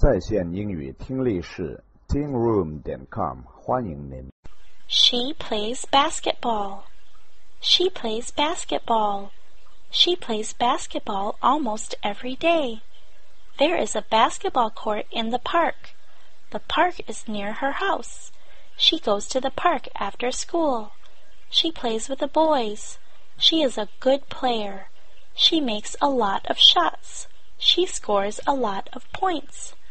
在线英语听力室 tingroom.com 欢迎您。 She plays basketball. She plays basketball. She plays basketball almost every day. There is a basketball court in the park. The park is near her house. She goes to the park after school. She plays with the boys. She is a good player. She makes a lot of shots. She scores a lot of points.